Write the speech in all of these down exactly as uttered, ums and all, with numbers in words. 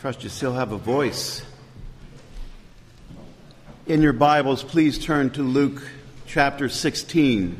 Trust you still have a voice. In your Bibles, please turn to Luke chapter sixteen.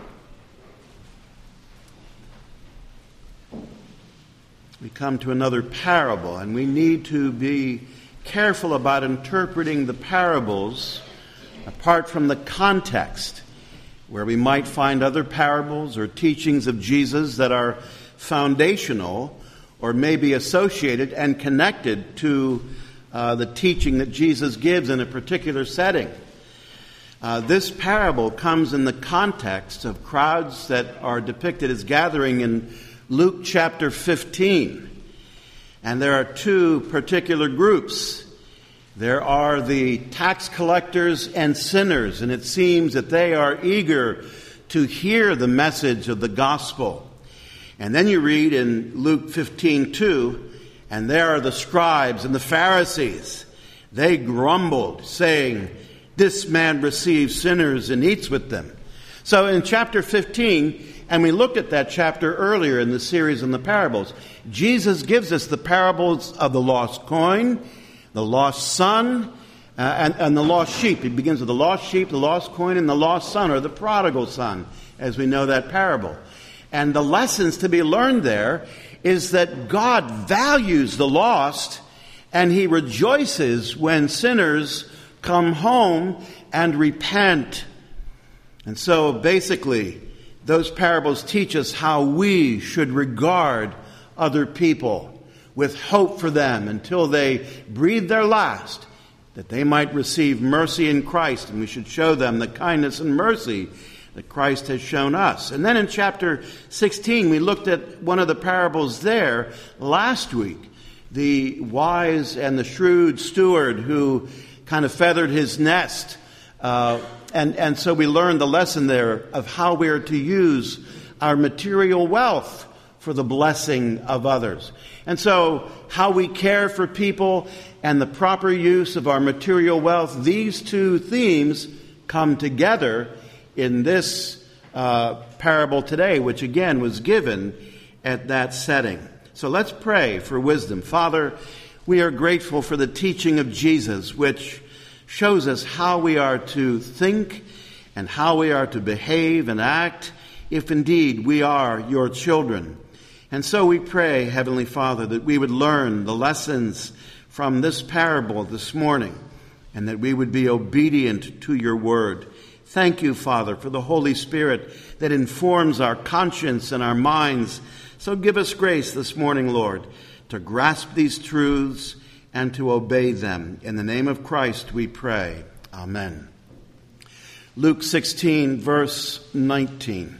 We come to another parable, and we need to be careful about interpreting the parables apart from the context, where we might find other parables or teachings of Jesus that are foundational or may be associated and connected to uh, the teaching that Jesus gives in a particular setting. Uh, this parable comes in the context of crowds that are depicted as gathering in Luke chapter fifteen. And there are two particular groups. There are the tax collectors and sinners, and it seems that they are eager to hear the message of the gospel. And then you read in Luke fifteen two, and there are the scribes and the Pharisees. They grumbled, saying, "This man receives sinners and eats with them." So in chapter fifteen, and we looked at that chapter earlier in the series on the parables, Jesus gives us the parables of the lost coin, the lost son, uh, and, and the lost sheep. He begins with the lost sheep, the lost coin, and the lost son, or the prodigal son, as we know that parable. And the lessons to be learned there is that God values the lost, and he rejoices when sinners come home and repent. And so basically, those parables teach us how we should regard other people with hope for them until they breathe their last, that they might receive mercy in Christ, and we should show them the kindness and mercy that Christ has shown us. And then in chapter sixteen, we looked at one of the parables there last week, the wise and the shrewd steward who kind of feathered his nest. Uh, and, and so we learned the lesson there of how we are to use our material wealth for the blessing of others. And so how we care for people and the proper use of our material wealth, these two themes come together in this uh, parable today, which again was given at that setting. So let's pray for wisdom. Father, we are grateful for the teaching of Jesus, which shows us how we are to think and how we are to behave and act if indeed we are your children. And so we pray, Heavenly Father, that we would learn the lessons from this parable this morning and that we would be obedient to your word. Thank you, Father, for the Holy Spirit that informs our conscience and our minds. So give us grace this morning, Lord, to grasp these truths and to obey them. In the name of Christ we pray. Amen. Luke sixteen, verse nineteen.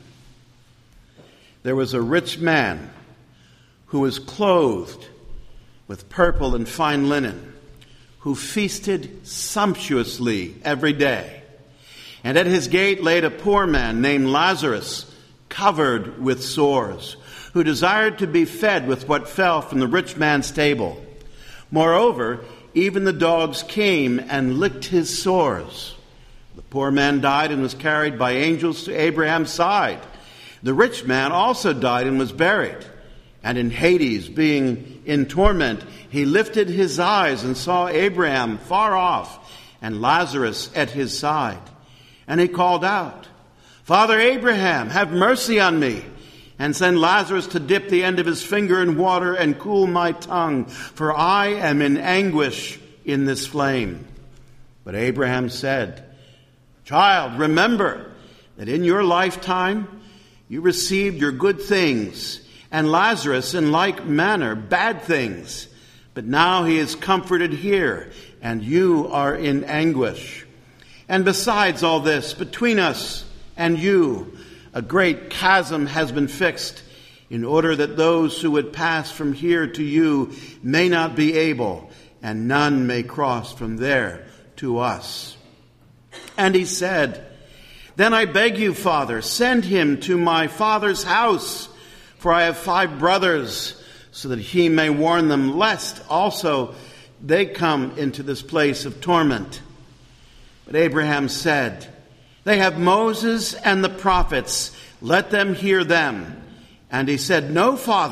There was a rich man who was clothed with purple and fine linen, who feasted sumptuously every day. And at his gate laid a poor man named Lazarus, covered with sores, who desired to be fed with what fell from the rich man's table. Moreover, even the dogs came and licked his sores. The poor man died and was carried by angels to Abraham's side. The rich man also died and was buried. And in Hades, being in torment, he lifted his eyes and saw Abraham far off and Lazarus at his side. And he called out, "Father Abraham, have mercy on me, and send Lazarus to dip the end of his finger in water and cool my tongue, for I am in anguish in this flame." But Abraham said, "Child, remember that in your lifetime you received your good things, and Lazarus in like manner bad things. But now he is comforted here, and you are in anguish. And besides all this, between us and you, a great chasm has been fixed, in order that those who would pass from here to you may not be able, and none may cross from there to us." And he said, "Then I beg you, Father, send him to my father's house, for I have five brothers, so that he may warn them, lest also they come into this place of torment." But Abraham said, "They have Moses and the prophets. Let them hear them." And he said, "No, Father,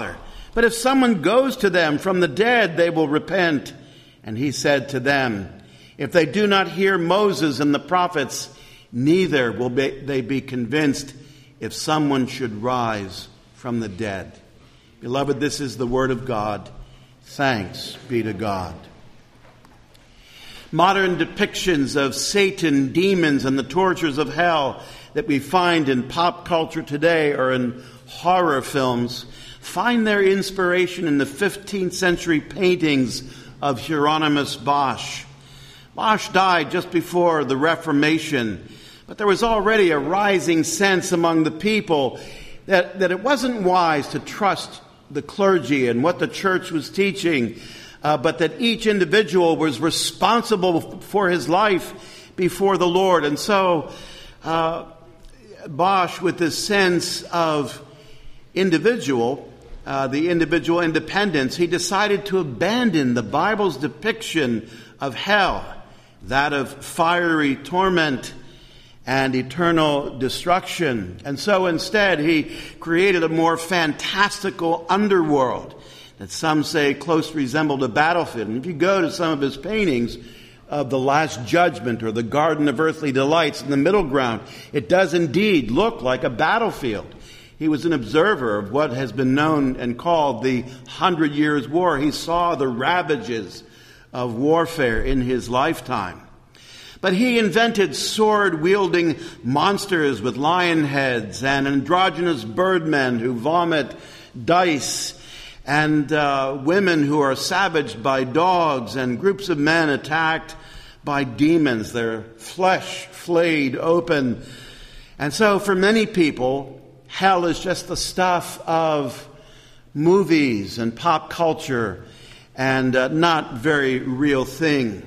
But if someone goes to them from the dead, they will repent. And he said to them, if they do not hear Moses and the prophets, neither will be, they be convinced if someone should rise from the dead. Beloved, this is the word of God. Thanks be to God. Modern depictions of Satan, demons, and the tortures of hell that we find in pop culture today or in horror films find their inspiration in the fifteenth century paintings of Hieronymus Bosch. Bosch died just before the Reformation, but there was already a rising sense among the people that, that it wasn't wise to trust the clergy and what the church was teaching, uh, but that each individual was responsible for his life before the Lord. And so uh, Bosch, with this sense of individual, uh, the individual independence, he decided to abandon the Bible's depiction of hell, that of fiery torment and eternal destruction. And so instead he created a more fantastical underworld that some say closely resembled a battlefield. And if you go to some of his paintings of the Last Judgment or the Garden of Earthly Delights in the Middle Ground, it does indeed look like a battlefield. He was an observer of what has been known and called the Hundred Years' War. He saw the ravages of warfare in his lifetime. But he invented sword-wielding monsters with lion heads and androgynous birdmen who vomit dice and uh, women who are savaged by dogs and groups of men attacked by demons, their flesh flayed open. And so for many people, hell is just the stuff of movies and pop culture and uh, not very real thing.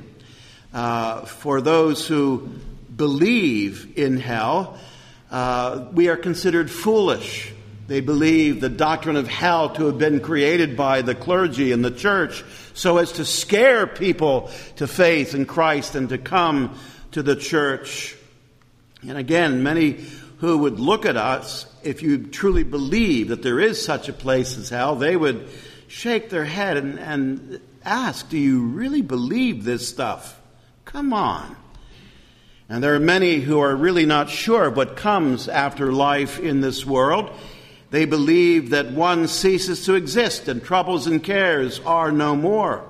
Uh, for those who believe in hell, uh, we are considered foolish. They believe the doctrine of hell to have been created by the clergy and the church so as to scare people to faith in Christ and to come to the church. And again, many who would look at us, if you truly believe that there is such a place as hell, they would shake their head and, and ask, do you really believe this stuff? Come on. And there are many who are really not sure of what comes after life in this world. They believe that one ceases to exist and troubles and cares are no more.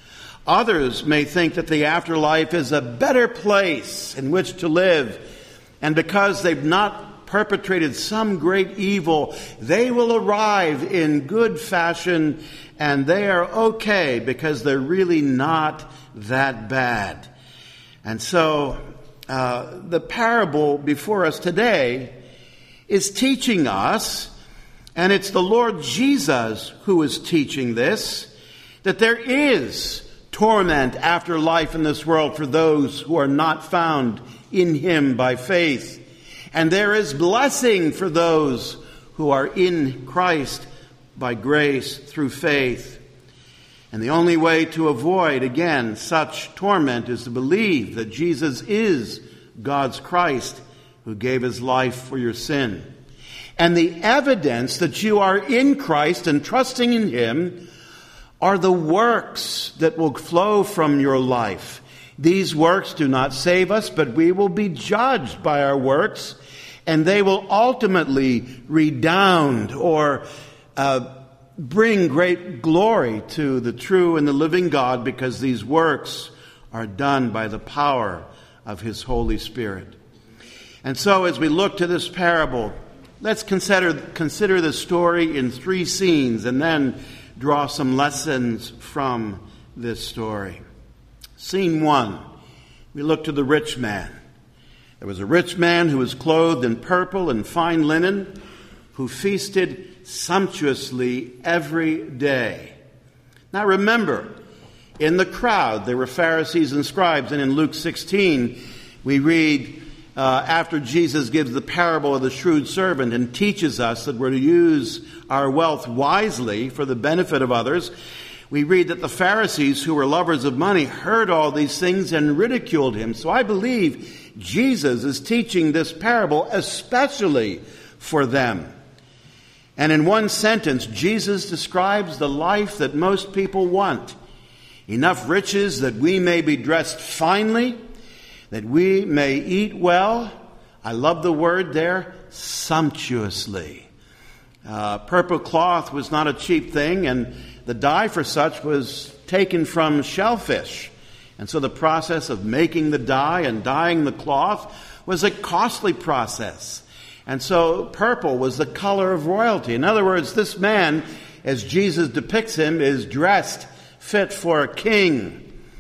Others may think that the afterlife is a better place in which to live, and because they've not perpetrated some great evil, they will arrive in good fashion and they are okay because they're really not that bad. And so uh, the parable before us today is teaching us, and it's the Lord Jesus who is teaching this, that there is torment after life in this world for those who are not found in Him by faith. And there is blessing for those who are in Christ by grace through faith. And the only way to avoid, again, such torment is to believe that Jesus is God's Christ who gave His life for your sin. And the evidence that you are in Christ and trusting in Him are the works that will flow from your life. These works do not save us, but we will be judged by our works, and they will ultimately redound or uh, bring great glory to the true and the living God, because these works are done by the power of His Holy Spirit. And so as we look to this parable, let's consider, consider the story in three scenes and then draw some lessons from this story. Scene one, we look to the rich man. There was a rich man who was clothed in purple and fine linen, who feasted sumptuously every day. Now remember, in the crowd there were Pharisees and scribes, and in Luke sixteen we read, Uh, after Jesus gives the parable of the shrewd servant and teaches us that we're to use our wealth wisely for the benefit of others, we read that the Pharisees, who were lovers of money, heard all these things and ridiculed him. So I believe Jesus is teaching this parable especially for them. And in one sentence, Jesus describes the life that most people want. Enough riches that we may be dressed finely, that we may eat well. I love the word there, sumptuously. Uh, purple cloth was not a cheap thing, and the dye for such was taken from shellfish. And so the process of making the dye and dyeing the cloth was a costly process. And so purple was the color of royalty. In other words, this man, as Jesus depicts him, is dressed fit for a king.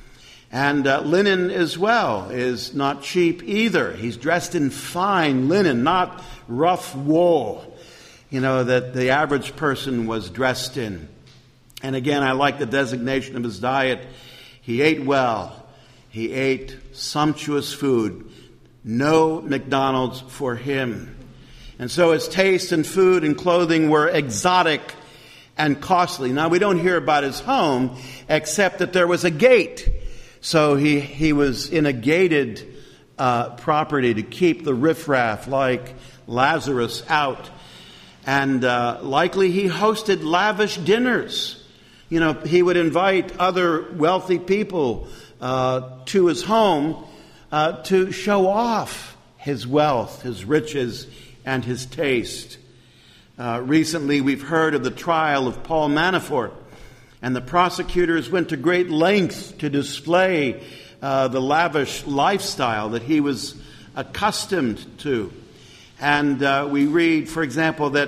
And uh, linen as well is not cheap either. He's dressed in fine linen, not rough wool, you know, that the average person was dressed in. And again, I like the designation of his diet. He ate well. He ate sumptuous food. No McDonald's for him. And so his taste and food and clothing were exotic and costly. Now, we don't hear about his home except that there was a gate. So he, he was in a gated uh, property to keep the riffraff like Lazarus out. And uh, likely he hosted lavish dinners. You know, he would invite other wealthy people uh, to his home uh, to show off his wealth, his riches, and his taste. Uh, recently, we've heard of the trial of Paul Manafort, and the prosecutors went to great lengths to display uh, the lavish lifestyle that he was accustomed to. And uh, we read, for example, that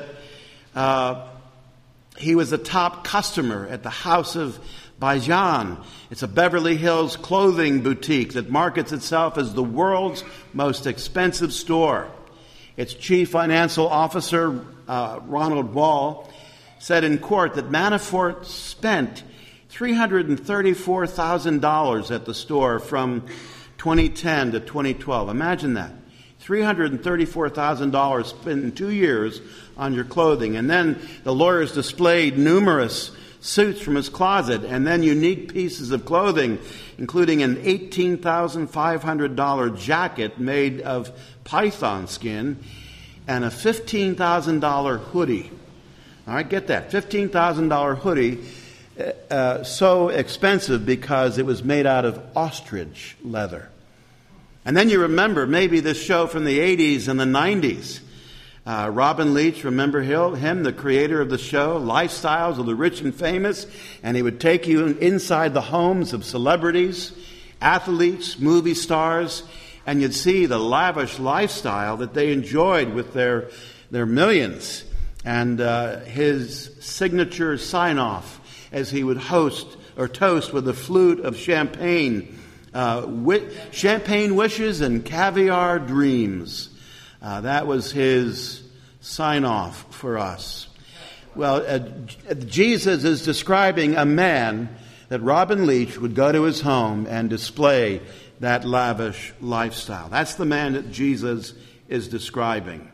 uh, he was a top customer at the House of Bajan. It's a Beverly Hills clothing boutique that markets itself as the world's most expensive store. Its chief financial officer, uh, Ronald Wall, said in court that Manafort spent three hundred thirty-four thousand dollars at the store from twenty ten to twenty twelve. Imagine that. three hundred thirty-four thousand dollars spent in two years on your clothing. And then the lawyers displayed numerous suits from his closet and then unique pieces of clothing, including an eighteen thousand five hundred dollars jacket made of python skin and a fifteen thousand dollars hoodie. All right, get that. fifteen thousand dollars hoodie, uh, so expensive because it was made out of ostrich leather. And then you remember maybe this show from the eighties and the nineties. Uh, Robin Leach, remember him, the creator of the show, Lifestyles of the Rich and Famous, and he would take you inside the homes of celebrities, athletes, movie stars, and you'd see the lavish lifestyle that they enjoyed with their, their millions. And uh, his signature sign-off as he would host or toast with a flute of champagne, uh, wi- champagne wishes and caviar dreams. Uh, that was his sign-off for us. Well, uh, Jesus is describing a man that Robin Leach would go to his home and display that lavish lifestyle. That's the man that Jesus is describing.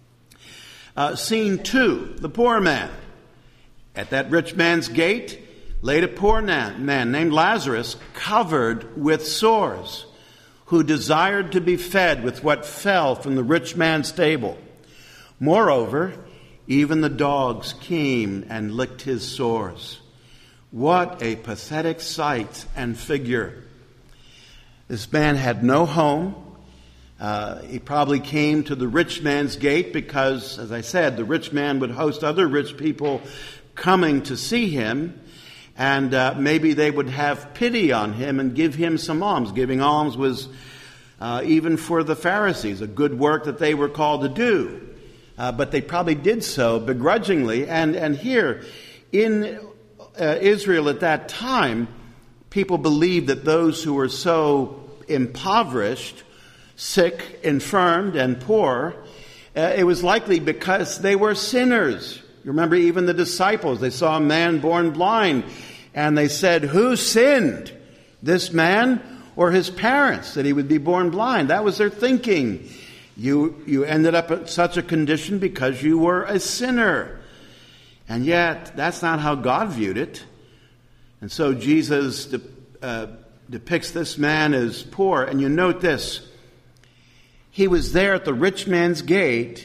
Uh, scene two, the poor man. At that rich man's gate laid a poor man, man named Lazarus, covered with sores, who desired to be fed with what fell from the rich man's table. Moreover, even the dogs came and licked his sores. What a pathetic sight and figure. This man had no home. Uh, he probably came to the rich man's gate because, as I said, the rich man would host other rich people coming to see him. And uh, maybe they would have pity on him and give him some alms. Giving alms was, uh, even for the Pharisees, a good work that they were called to do. Uh, but they probably did so begrudgingly. And, and here, in uh, Israel at that time, people believed that those who were so impoverished, sick, infirmed, and poor, uh, it was likely because they were sinners. You remember even the disciples, they saw a man born blind, and they said, who sinned, this man or his parents, that he would be born blind? That was their thinking. You, you ended up in such a condition because you were a sinner. And yet, that's not how God viewed it. And so Jesus de- uh, depicts this man as poor. And you note this. He was there at the rich man's gate,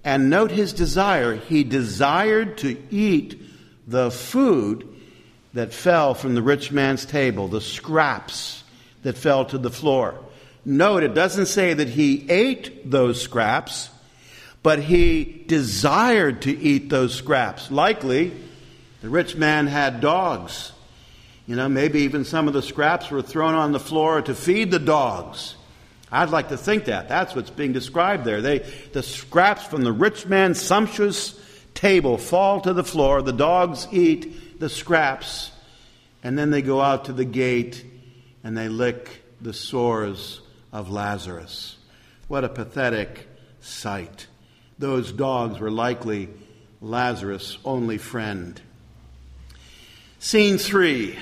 And note his desire. He desired to eat the food that fell from the rich man's table, the scraps that fell to the floor. Note, it doesn't say that he ate those scraps, but he desired to eat those scraps. Likely, the rich man had dogs. You know, maybe even some of the scraps were thrown on the floor to feed the dogs. I'd like to think that. That's what's being described there. They, the scraps from the rich man's sumptuous table fall to the floor. The dogs eat the scraps, and then they go out to the gate and they lick the sores of Lazarus. What a pathetic sight. Those dogs were likely Lazarus' only friend. Scene three,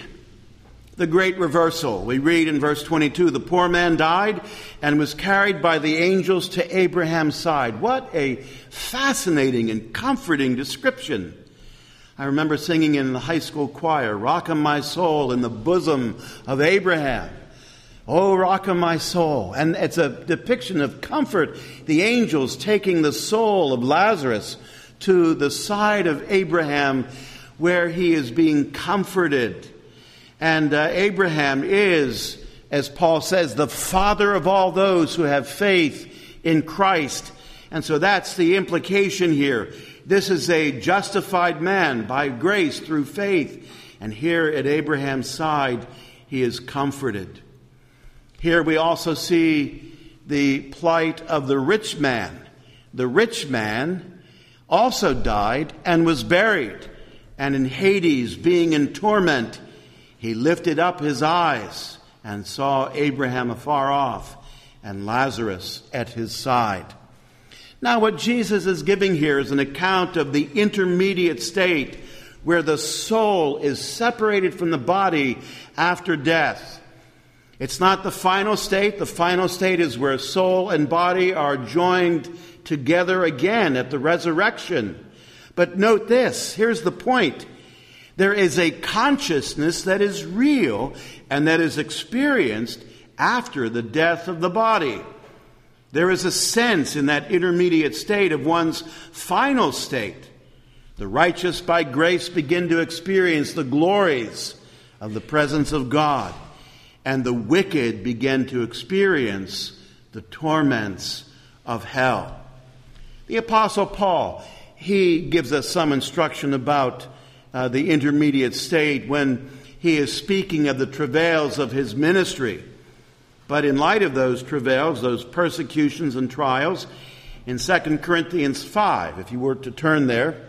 the great reversal. We read in verse twenty-two, the poor man died and was carried by the angels to Abraham's side. What a fascinating and comforting description. I remember singing in the high school choir, "Rock of my soul in the bosom of Abraham." Oh, rock of my soul. And it's a depiction of comfort. The angels taking the soul of Lazarus to the side of Abraham where he is being comforted. And uh, Abraham is, as Paul says, the father of all those who have faith in Christ. And so that's the implication here. This is a justified man by grace through faith. And here at Abraham's side, he is comforted. Here we also see the plight of the rich man. The rich man also died and was buried. And in Hades, being in torment, he lifted up his eyes and saw Abraham afar off and Lazarus at his side. Now, what Jesus is giving here is an account of the intermediate state where the soul is separated from the body after death. It's not the final state. The final state is where soul and body are joined together again at the resurrection. But note this, here's the point. There is a consciousness that is real and that is experienced after the death of the body. There is a sense in that intermediate state of one's final state. The righteous by grace begin to experience the glories of the presence of God, and the wicked begin to experience the torments of hell. The Apostle Paul, he gives us some instruction about uh, the intermediate state when he is speaking of the travails of his ministry. But in light of those travails, those persecutions and trials, in Second Corinthians five, if you were to turn there,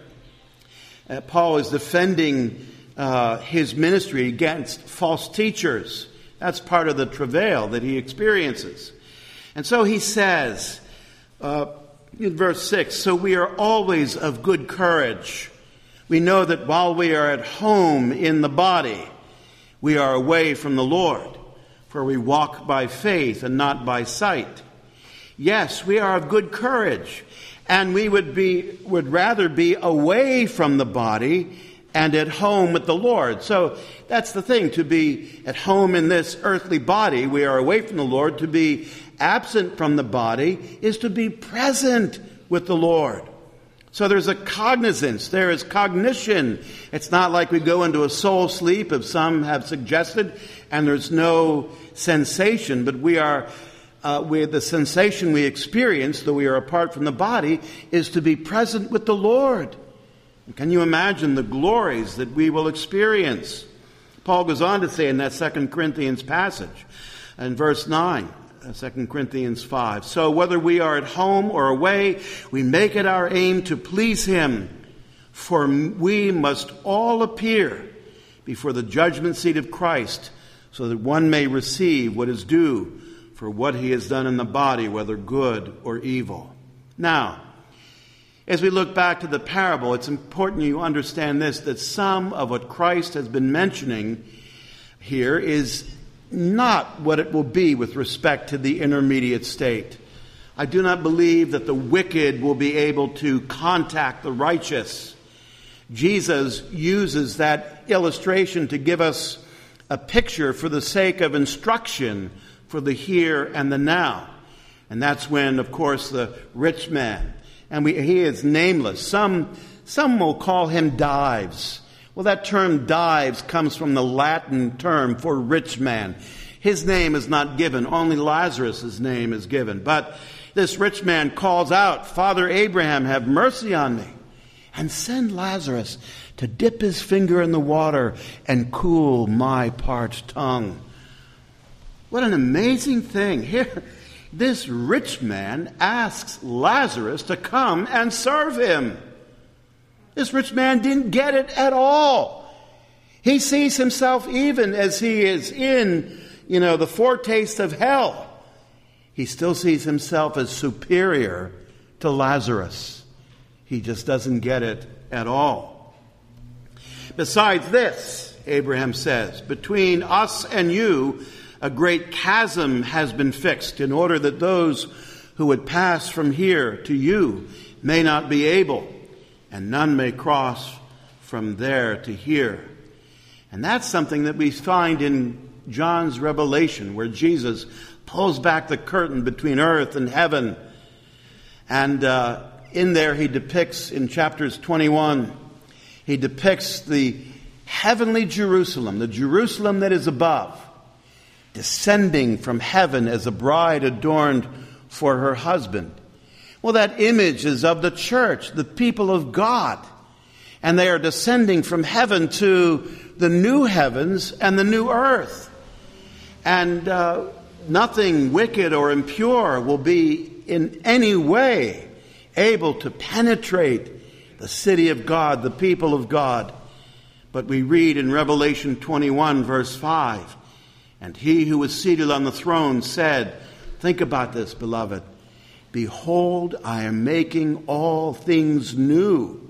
uh, Paul is defending uh, his ministry against false teachers. That's part of the travail that he experiences. And so he says, uh, in verse six, so we are always of good courage. We know that while we are at home in the body, we are away from the Lord. For we walk by faith and not by sight. Yes, we are of good courage, and we would be would rather be away from the body and at home with the Lord. So that's the thing, to be at home in this earthly body, we are away from the Lord. To be absent from the body is to be present with the Lord. So there's a cognizance, there is cognition. It's not like we go into a soul sleep, as some have suggested, and there's no sensation, but we are, uh, we, the sensation we experience, though we are apart from the body, is to be present with the Lord. And can you imagine the glories that we will experience? Paul goes on to say in that Second Corinthians passage, in verse nine, Second Corinthians five, so whether we are at home or away, we make it our aim to please him, for we must all appear before the judgment seat of Christ, so that one may receive what is due for what he has done in the body, whether good or evil. Now, as we look back to the parable, it's important you understand this, that some of what Christ has been mentioning here is not what it will be with respect to the intermediate state. I do not believe that the wicked will be able to contact the righteous. Jesus uses that illustration to give us a picture for the sake of instruction for the here and the now. And that's when, of course, the rich man and we, he is nameless. Some, some will call him Dives. Well, that term Dives comes from the Latin term for rich man. His name is not given. Only Lazarus' name is given. But this rich man calls out, Father Abraham, have mercy on me, and send Lazarus to dip his finger in the water and cool my parched tongue. What an amazing thing. Here, this rich man asks Lazarus to come and serve him. This rich man didn't get it at all. He sees himself, even as he is in, you know, the foretaste of hell, he still sees himself as superior to Lazarus. He just doesn't get it at all. Besides this, Abraham says, between us and you, a great chasm has been fixed in order that those who would pass from here to you may not be able, and none may cross from there to here. And that's something that we find in John's Revelation, where Jesus pulls back the curtain between earth and heaven. And uh, in there he depicts, in chapters twenty-one, he depicts the heavenly Jerusalem, the Jerusalem that is above, descending from heaven as a bride adorned for her husband. Well, that image is of the church, the people of God. And they are descending from heaven to the new heavens and the new earth. And uh, nothing wicked or impure will be in any way able to penetrate the city of God, the people of God. But we read in Revelation twenty-one, verse five, and he who was seated on the throne said, think about this, beloved, behold, I am making all things new.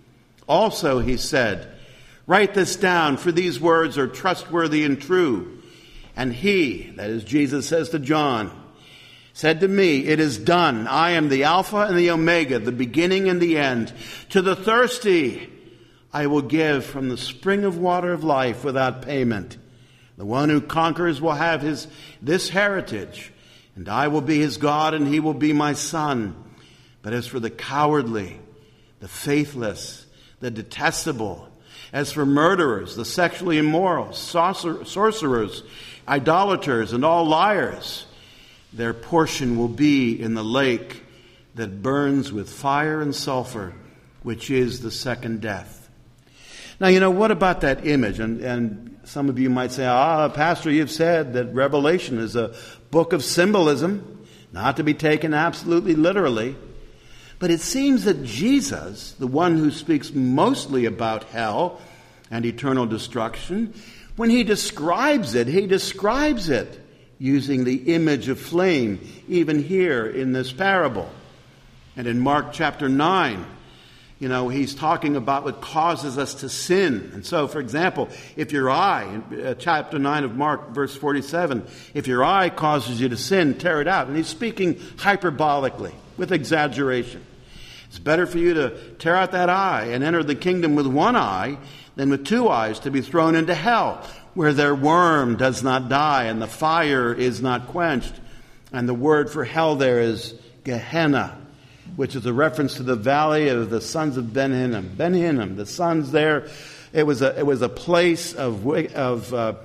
Also, he said, write this down, for these words are trustworthy and true. And he, that is Jesus, says to John, said to me, it is done. I am the Alpha and the Omega, the beginning and the end. To the thirsty, I will give from the spring of water of life without payment. The one who conquers will have his this heritage, and I will be his God, and he will be my son. But as for the cowardly, the faithless, the detestable, as for murderers, the sexually immoral, sorcer- sorcerers, idolaters, and all liars, their portion will be in the lake that burns with fire and sulfur, which is the second death. Now, you know, what about that image? And, and some of you might say, ah, Pastor, you've said that Revelation is a book of symbolism, not to be taken absolutely literally. But it seems that Jesus, the one who speaks mostly about hell and eternal destruction, when he describes it, he describes it using the image of flame, even here in this parable. And in Mark chapter nine, you know, he's talking about what causes us to sin. And so, for example, if your eye, in uh, chapter nine of Mark, verse forty-seven, if your eye causes you to sin, tear it out. And he's speaking hyperbolically, with exaggeration. It's better for you to tear out that eye and enter the kingdom with one eye than with two eyes to be thrown into hell, where their worm does not die and the fire is not quenched. And the word for hell there is Gehenna, which is a reference to the valley of the sons of Ben Hinnom. Ben Hinnom, the sons there, it was a it was a place of of uh,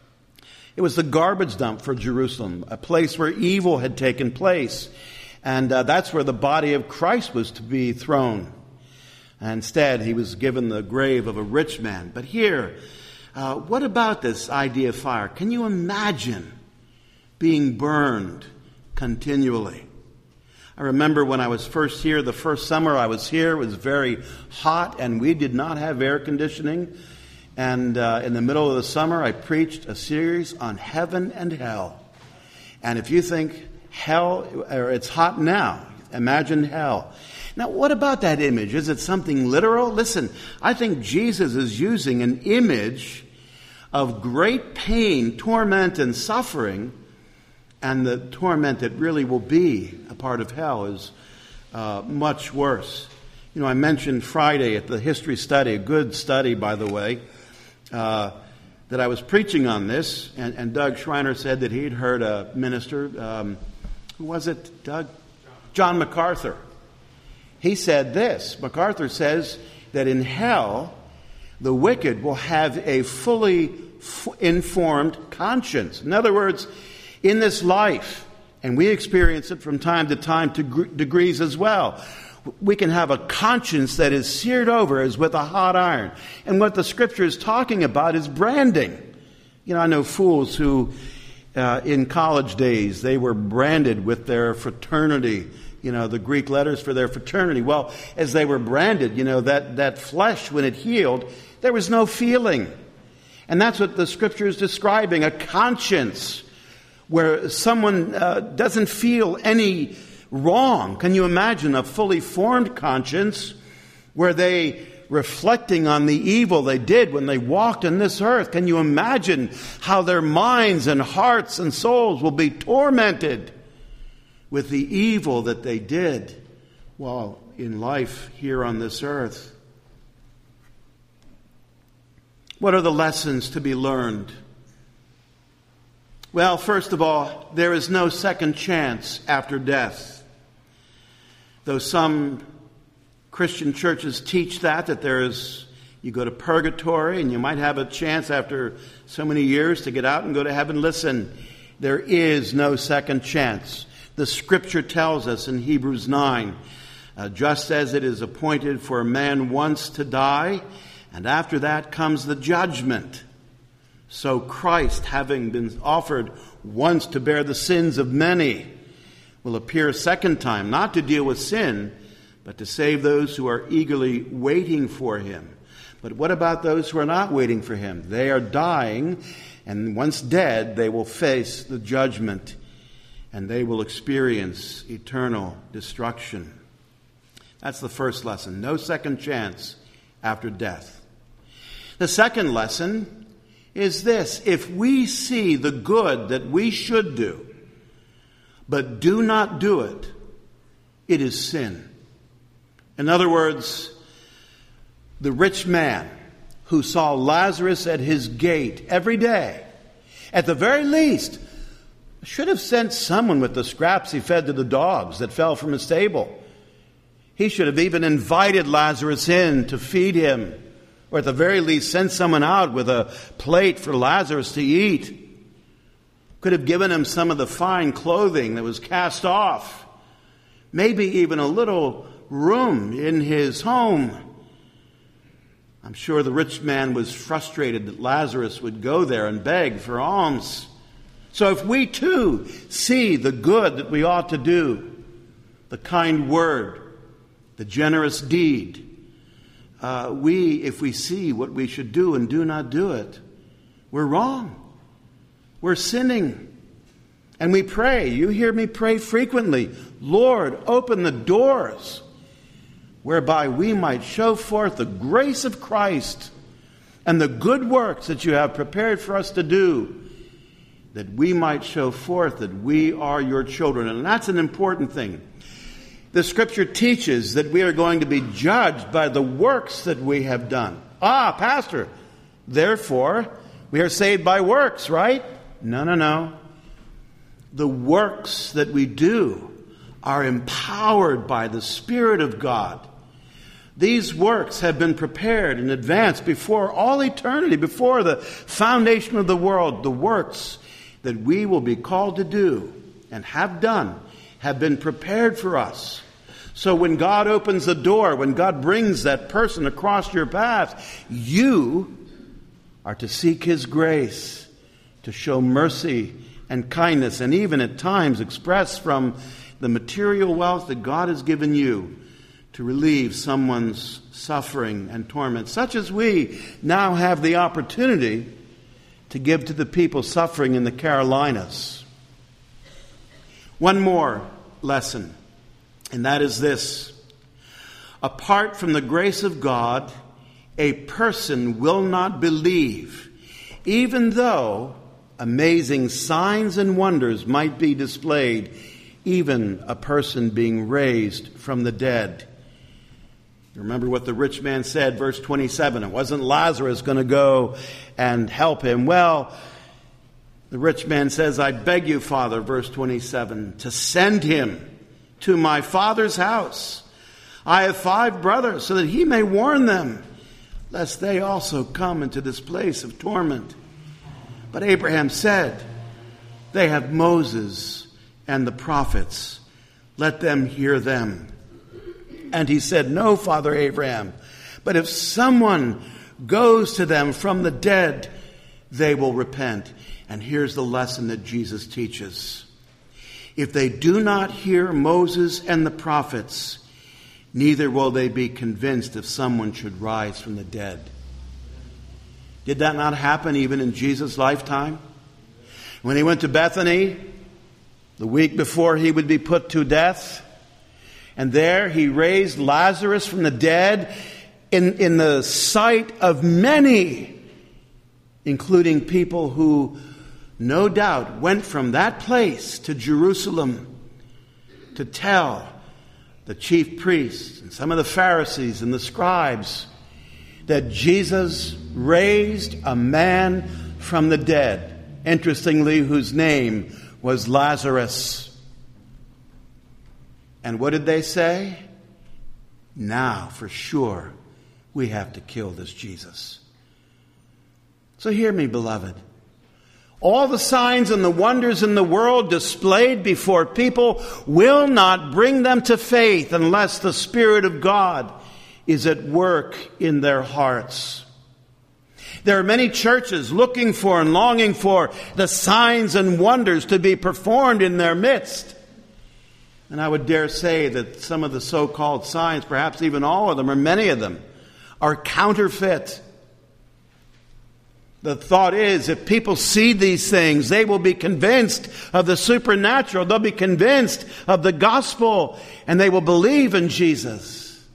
it was the garbage dump for Jerusalem, a place where evil had taken place, and uh, that's where the body of Christ was to be thrown. Instead, he was given the grave of a rich man. But here, uh, what about this idea of fire? Can you imagine being burned continually? I remember when I was first here, the first summer I was here, it was very hot, and we did not have air conditioning. And uh, in the middle of the summer, I preached a series on heaven and hell. And if you think hell, or it's hot now, imagine hell. Now, what about that image? Is it something literal? Listen, I think Jesus is using an image of great pain, torment, and suffering. And the torment that really will be a part of hell is uh, much worse. You know, I mentioned Friday at the history study, a good study, by the way, uh, that I was preaching on this. And, and Doug Schreiner said that he'd heard a minister, um, who was it, Doug? John MacArthur. he said this. MacArthur says that in hell, the wicked will have a fully f- informed conscience. In other words, in this life, and we experience it from time to time to gr- degrees as well, we can have a conscience that is seared over as with a hot iron. And what the Scripture is talking about is branding. You know, I know fools who, uh, in college days, they were branded with their fraternity, you know, the Greek letters for their fraternity. Well, as they were branded, you know, that, that flesh, when it healed, there was no feeling. And that's what the Scripture is describing, a conscience where someone uh, doesn't feel any wrong. Can you imagine a fully formed conscience where they, reflecting on the evil they did when they walked on this earth, can you imagine how their minds and hearts and souls will be tormented with the evil that they did while in life here on this earth? What are the lessons to be learned? Well, first of all, there is no second chance after death. Though some Christian churches teach that, that there is, you go to purgatory and you might have a chance after so many years to get out and go to heaven. Listen, there is no second chance. The Scripture tells us in Hebrews nine, uh, just as it is appointed for a man once to die, and after that comes the judgment. So Christ, having been offered once to bear the sins of many, will appear a second time, not to deal with sin, but to save those who are eagerly waiting for him. But what about those who are not waiting for him? They are dying, and once dead, they will face the judgment, and they will experience eternal destruction. That's the first lesson. No second chance after death. The second lesson is this: if we see the good that we should do, but do not do it, it is sin. In other words, the rich man who saw Lazarus at his gate every day, at the very least, should have sent someone with the scraps he fed to the dogs that fell from his table. He should have even invited Lazarus in to feed him, or at the very least sent someone out with a plate for Lazarus to eat. Could have given him some of the fine clothing that was cast off. Maybe even a little room in his home. I'm sure the rich man was frustrated that Lazarus would go there and beg for alms. So if we too see the good that we ought to do, the kind word, the generous deed, uh, we, if we see what we should do and do not do it, we're wrong. We're sinning. And we pray. You hear me pray frequently. Lord, open the doors whereby we might show forth the grace of Christ and the good works that you have prepared for us to do, that we might show forth that we are your children. And that's an important thing. The Scripture teaches that we are going to be judged by the works that we have done. Ah, Pastor, therefore, we are saved by works, right? No, no, no. The works that we do are empowered by the Spirit of God. These works have been prepared in advance before all eternity, before the foundation of the world. The works that we will be called to do and have done have been prepared for us. So when God opens the door, when God brings that person across your path, you are to seek His grace, to show mercy and kindness, and even at times express from the material wealth that God has given you to relieve someone's suffering and torment, such as we now have the opportunity to give to the people suffering in the Carolinas. One more lesson, and that is this: apart from the grace of God, a person will not believe, even though amazing signs and wonders might be displayed, even a person being raised from the dead. Remember what the rich man said, verse twenty-seven. It wasn't Lazarus going to go and help him. Well, the rich man says, I beg you, Father, verse twenty-seven, to send him to my father's house. I have five brothers, so that he may warn them, lest they also come into this place of torment. But Abraham said, they have Moses and the prophets. Let them hear them. And he said, no, Father Abraham, but if someone goes to them from the dead, they will repent. And here's the lesson that Jesus teaches. If they do not hear Moses and the prophets, neither will they be convinced if someone should rise from the dead. Did that not happen even in Jesus' lifetime? When he went to Bethany, the week before he would be put to death, and there he raised Lazarus from the dead in, in the sight of many, including people who no doubt went from that place to Jerusalem to tell the chief priests and some of the Pharisees and the scribes that Jesus raised a man from the dead, interestingly, whose name was Lazarus. And what did they say? Now, for sure, we have to kill this Jesus. So hear me, beloved. All the signs and the wonders in the world displayed before people will not bring them to faith unless the Spirit of God is at work in their hearts. There are many churches looking for and longing for the signs and wonders to be performed in their midst. And I would dare say that some of the so-called signs, perhaps even all of them or many of them, are counterfeit. The thought is, if people see these things, they will be convinced of the supernatural. They'll be convinced of the gospel, and they will believe in Jesus.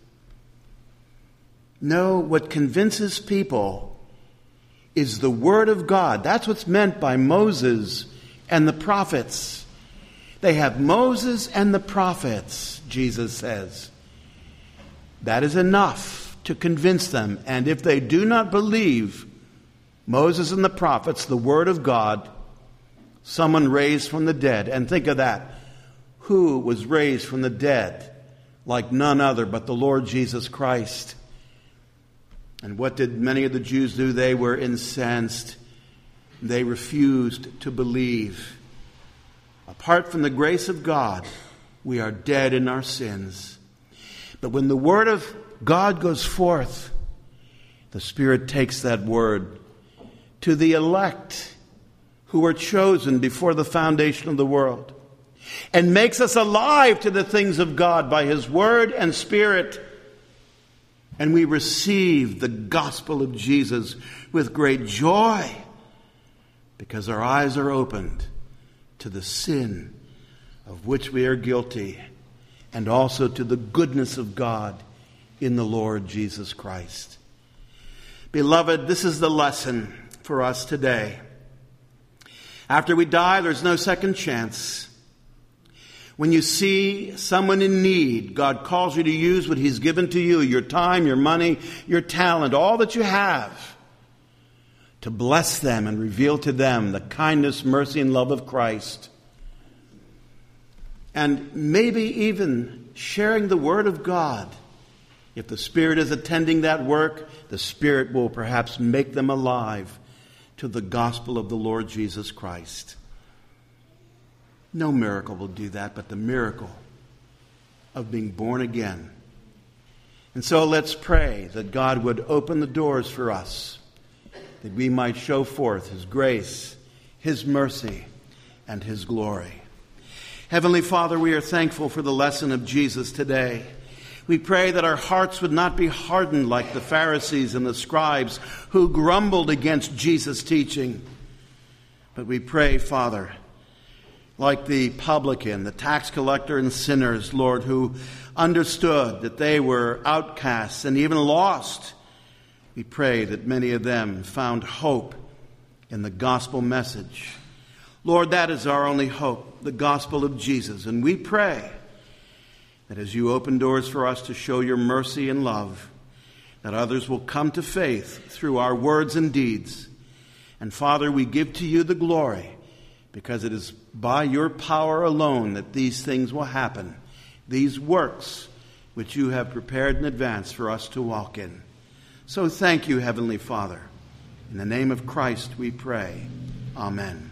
No, what convinces people is the Word of God. That's what's meant by Moses and the prophets. They have Moses and the prophets, Jesus says. That is enough to convince them. And if they do not believe Moses and the prophets, the Word of God, someone raised from the dead. And think of that. Who was raised from the dead like none other but the Lord Jesus Christ? And what did many of the Jews do? They were incensed. They refused to believe. Apart from the grace of God, we are dead in our sins. But when the Word of God goes forth, the Spirit takes that Word to the elect who were chosen before the foundation of the world, and makes us alive to the things of God by His Word and Spirit. And we receive the gospel of Jesus with great joy because our eyes are opened to the sin of which we are guilty, and also to the goodness of God in the Lord Jesus Christ. Beloved, this is the lesson for us today. After we die, there's no second chance. When you see someone in need, God calls you to use what He's given to you, your time, your money, your talent, all that you have, to bless them and reveal to them the kindness, mercy, and love of Christ. And maybe even sharing the Word of God. If the Spirit is attending that work, the Spirit will perhaps make them alive to the gospel of the Lord Jesus Christ. No miracle will do that, but the miracle of being born again. And so let's pray that God would open the doors for us, that we might show forth His grace, His mercy, and His glory. Heavenly Father, we are thankful for the lesson of Jesus today. We pray that our hearts would not be hardened like the Pharisees and the scribes who grumbled against Jesus' teaching. But we pray, Father, like the publican, the tax collector and sinners, Lord, who understood that they were outcasts and even lost. We pray that many of them found hope in the gospel message. Lord, that is our only hope, the gospel of Jesus. And we pray that as you open doors for us to show your mercy and love, that others will come to faith through our words and deeds. And Father, we give to you the glory, because it is by your power alone that these things will happen. These works which you have prepared in advance for us to walk in. So thank you, Heavenly Father. In the name of Christ we pray. Amen.